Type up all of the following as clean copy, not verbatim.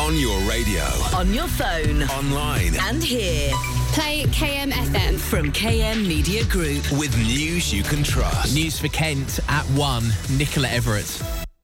On your radio. On your phone. Online. And here. Play KM FM. From KM Media Group. With news you can trust. News for Kent at 1. Nicola Everett.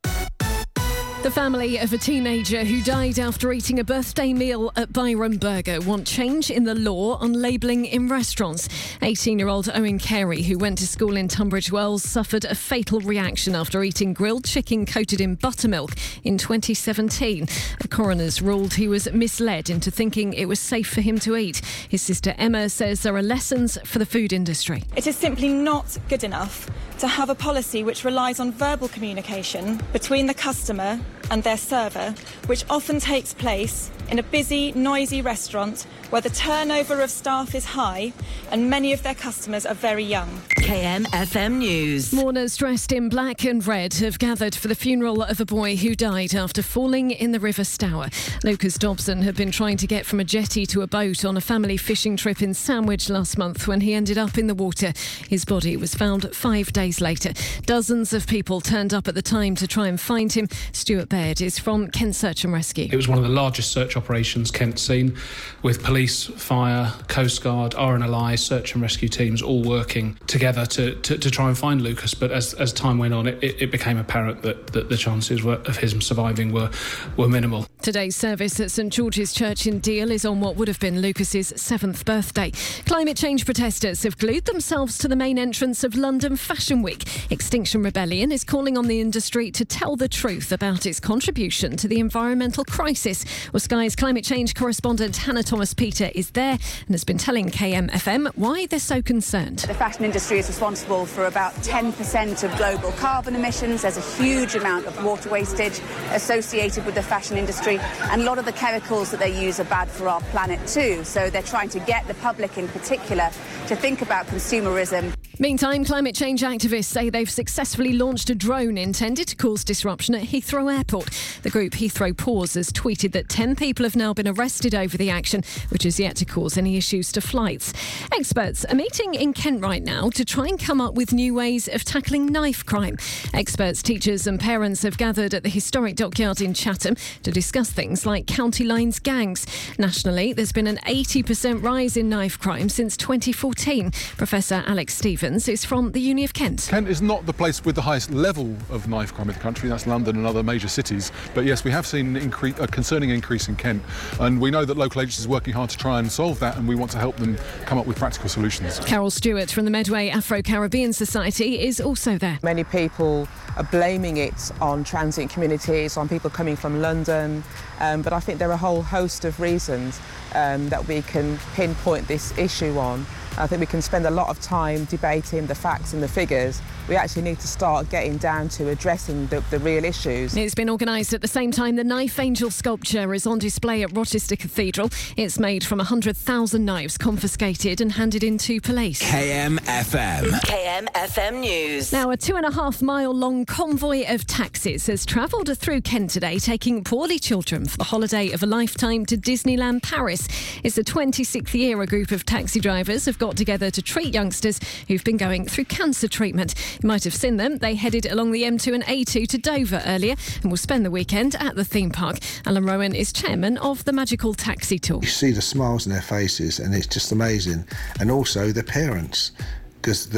The family of a teenager who died after eating a birthday meal at Byron Burger want change in the law on labelling in restaurants. 18-year-old Owen Carey, who went to school in Tunbridge Wells, suffered a fatal reaction after eating grilled chicken coated in buttermilk in 2017. The coroners ruled he was misled into thinking it was safe for him to eat. His sister Emma says there are lessons for the food industry. It is simply not good enough to have a policy which relies on verbal communication between the customer and their server, which often takes place in a busy, noisy restaurant where the turnover of staff is high and many of their customers are very young. KM FM News. Mourners dressed in black and red have gathered for the funeral of a boy who died after falling in the River Stour. Lucas Dobson had been trying to get from a jetty to a boat on a family fishing trip in Sandwich last month when he ended up in the water. His body was found 5 days later. Dozens of people turned up at the time to try and find him. Stuart Baird is from Kent Search and Rescue. It was one of the largest search operations Kent's seen, with police, fire, Coast Guard, RNLI, search and rescue teams all working together to try and find Lucas. But as time went on, it became apparent that the chances of him surviving were minimal. Today's service at St George's Church in Deal is on what would have been Lucas's 7th birthday. Climate change protesters have glued themselves to the main entrance of London Fashion Week. Extinction Rebellion is calling on the industry to tell the truth about its contribution to the environmental crisis. Well, Sky's climate change correspondent Hannah Thomas-Peter is there and has been telling KM FM why they're so concerned. The fashion industry is responsible for about 10% of global carbon emissions. There's a huge amount of water wastage associated with the fashion industry, and a lot of the chemicals that they use are bad for our planet too. So they're trying to get the public in particular to think about consumerism. Meantime, climate change activists say they've successfully launched a drone intended to cause disruption at Heathrow Airport. The group Heathrow Pause has tweeted that 10 people have now been arrested over the action, which has yet to cause any issues to flights. Experts are meeting in Kent right now to try and come up with new ways of tackling knife crime. Experts, teachers and parents have gathered at the historic dockyard in Chatham to discuss things like county lines gangs. Nationally, there's been an 80% rise in knife crime since 2014. Professor Alex Stevens is from the Uni of Kent. Kent is not the place with the highest level of knife crime in the country. That's London and other major cities. But yes, we have seen a concerning increase in Kent. And we know that local agencies are working hard to try and solve that, and we want to help them come up with practical solutions. Carol Stewart from the Medway Afro-Caribbean Society is also there. Many people are blaming it on transient communities, on people coming from London. But I think there are a whole host of reasons that we can pinpoint this issue on. I think we can spend a lot of time debating the facts and the figures. We actually need to start getting down to addressing the real issues. It's been organised at the same time the Knife Angel sculpture is on display at Rochester Cathedral. It's made from 100,000 knives confiscated and handed in to police. KM FM. KM FM News. Now, a 2.5-mile-long convoy of taxis has travelled through Kent today, taking poorly children for the holiday of a lifetime to Disneyland Paris. It's the 26th year a group of taxi drivers have got together to treat youngsters who've been going through cancer treatment. You might have seen them. They headed along the M2 and A2 to Dover earlier and will spend the weekend at the theme park. Alan Rowan is chairman of the Magical Taxi Tour. You see the smiles on their faces and it's just amazing. And also the parents. Because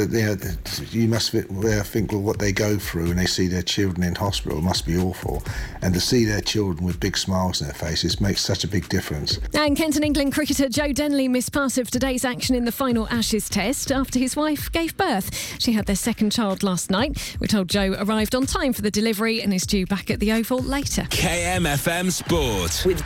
you must think, well, what they go through when they see their children in hospital must be awful. And to see their children with big smiles on their faces makes such a big difference. And Kent and England cricketer Joe Denley missed part of today's action in the final Ashes test after his wife gave birth. She had their second child last night. We're told Joe arrived on time for the delivery and is due back at the Oval later. KM FM Sport. With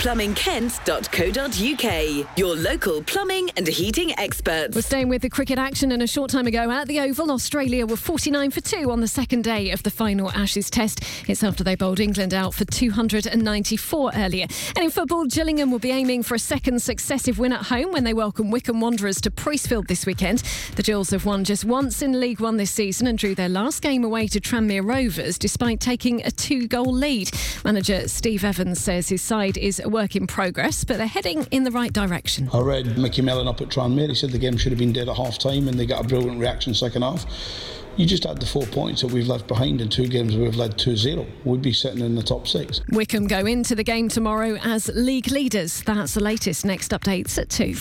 dinoplumbingkent.co.uk, your local plumbing and heating experts. We're staying with the cricket action, and a short time ago at the Oval, Australia were 49 for 2 on the second day of the final Ashes test. It's after they bowled England out for 294 earlier. And in football, Gillingham will be aiming for a second successive win at home when they welcome Wycombe Wanderers to Priestfield this weekend. The Gills have won just once in League One this season and drew their last game away to Tranmere Rovers despite taking a 2-goal lead. Manager Steve Evans says his side is a work in progress, but they're heading in the right direction. I read Mickey Mellon up at Tranmere. He said the game should have been dead at half-time and they got a brilliant reaction second half. You just add the 4 points that we've left behind in 2 games we've led 2-0. We'd be sitting in the top 6. Wycombe go into the game tomorrow as league leaders. That's the latest. Next updates at 2.